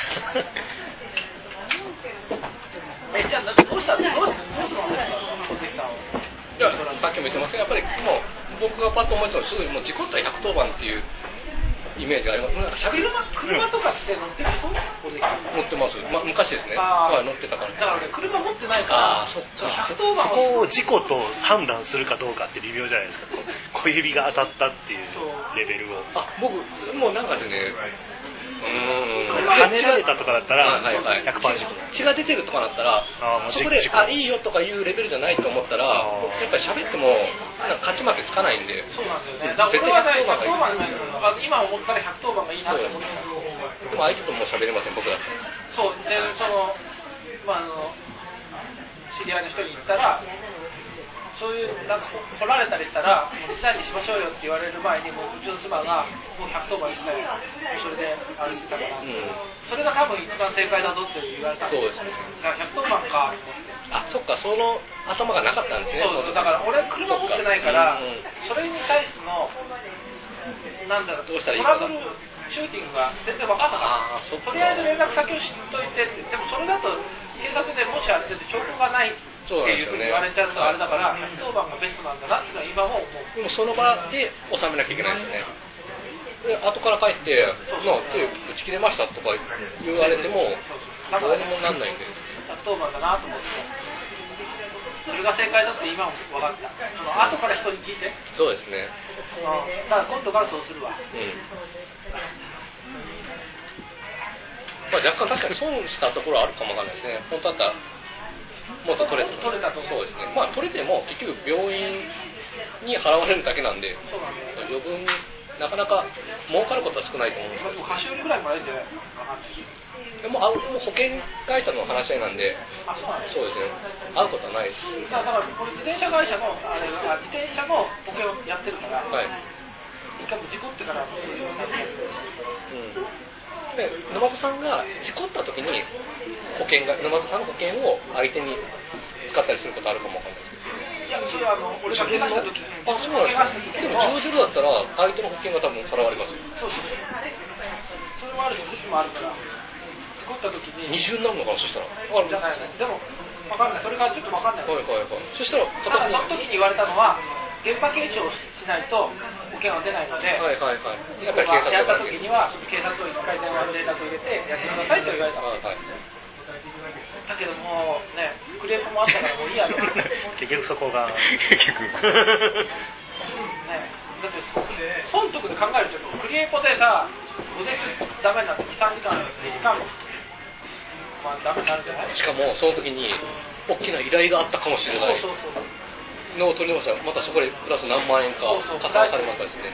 えじゃあどうしたのどうするのですか小関さんは。 いやさっきも言ってますけどやっぱりもう僕がパッと思いつくのすぐにもう事故ったらひゃくとおばんっていうイメージがあります。なんか車車とかって乗ってる人？ 乗ってます。まあ昔ですね。はい乗ってたから。 だからね車持ってないから。 あそっか。 ひゃくとおばんそこを事故と判断するかどうかって微妙じゃないですか。小指が当たったっていうレベルを。 あ僕もうなんかですね。うーん。 跳ねられたとかだったらひゃくパーセント。血が出てるとかだったらそこであいいよとかいうレベルじゃないと思ったらやっぱり喋ってもなんか勝ち負けつかないんで。 そうなんですよね。だから俺はねひゃくとおばん今思ったらひゃくとおばんがいいなって思ってた。 でも相手ともう喋れません僕だって。 そうでそのまああの知り合いの人に言ったら。そういうなんか来られたりしたら自体にしましょうよって言われる前にもううちの妻がもうひゃくとおばんしてそれであれしてたから、うん、それが多分一番正解だぞって言われたんです。そうですね。だからひゃくとおばんか。 あ、そっかその頭がなかったんですね。 そうだから俺車持ってないから、うん、それに対してのなんだろうトラブルシューティングが全然分かんなかった。とりあえず連絡先を知っといてでもそれだと警察でもしあれで証拠がないっていうふうに言われちゃうとあれだからひゃくとおばんがベストなんだなっていうのは今も思う。 でもその場で収めなきゃいけないですよね。で後から帰っての手打ち切れましたとか言われてもどうにもなんないんでひゃくとおばんだなと思ってそれが正解だって今も分かった。その後から人に聞いて。 そうですね。 だから今度からそうするわ。うんまあ、若干確かに損したところはあるかもわかんないですね。本当だったらもっと取れた取れたとそうですね。まあ取れても結局病院に払われるだけなんで、 そうなんだよ。 余分になかなか儲かることは少ないと思うんですけど。 菓子折りぐらいもらえるんじゃないでもあもう保険会社の話し合いなんで、 あそうなんです。 そうですね。会うことはないです。 だからこれ自転車会社のあれあ自転車の保険をやってるから、はい。一回も事故ってからそういうのになってる。うん。 で沼田さんが事故った時に保険が沼田さんの保険を相手に使ったりすることあるかもわかんないですけど。 いやそれはあの俺が怪我した時に。 あそうなんですか。でもじゅうゼロだったら相手の保険が多分払われますよ。 そうそう。それもあるし、時もあるから。 作った時に二重になるのかな、そしたら。 じゃないでも分かんない、それがちょっと分かんない。 はいはいはい。そしたらただその時に言われたのは現場検証をしないと保険は出ないので、 はいはいはい、 やっぱり警察やった時には警察を一回電話で連絡入れてやってくださいと言われた。はいはい。だけどもうね、クレープもあったからもういいやと結局そこが結局ね、 だって損得で考えるとクリエポでさ午前中ダメになってにさんじかんにじかんまあダメになるんじゃない。 しかもその時に大きな依頼があったかもしれないそうそうそうのを取り直したらまたそこでプラス何万円か加算されますからですね。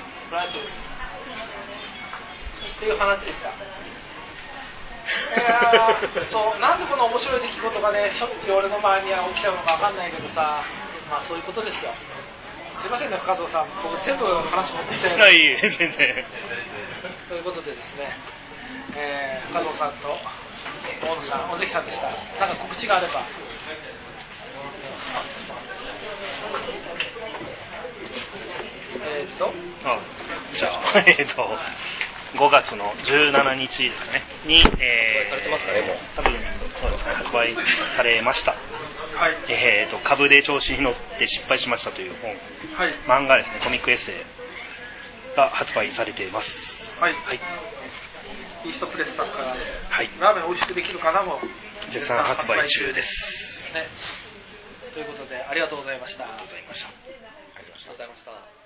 っていう話でした。いやそうなんでこの面白い出来事がねしょっちゅう俺の周りには起きちゃうのか分かんないけどさ、まあそういうことですよ。すいませんね深藤さん、僕全部話持ってきてない。全然ということでですね、えー、深藤さんと大野さん、尾関さんでした。なんか告知があれば。えー、っとあじゃあえー、っとごがつのじゅうしちにちですかねに、えー、 発売されてますかね、もう多分そうですね、発売されました。 はい、 えー、と株で調子に乗って失敗しましたという本、 はい、 漫画ですね、コミックエッセイが発売されています。 はい、 はい、 イーストプレスさんから、 はい、 ラーメン美味しくできるかなも絶賛発売中です、 ね、ということでありがとうございました。 ありがとうございました。 ありがとうございました。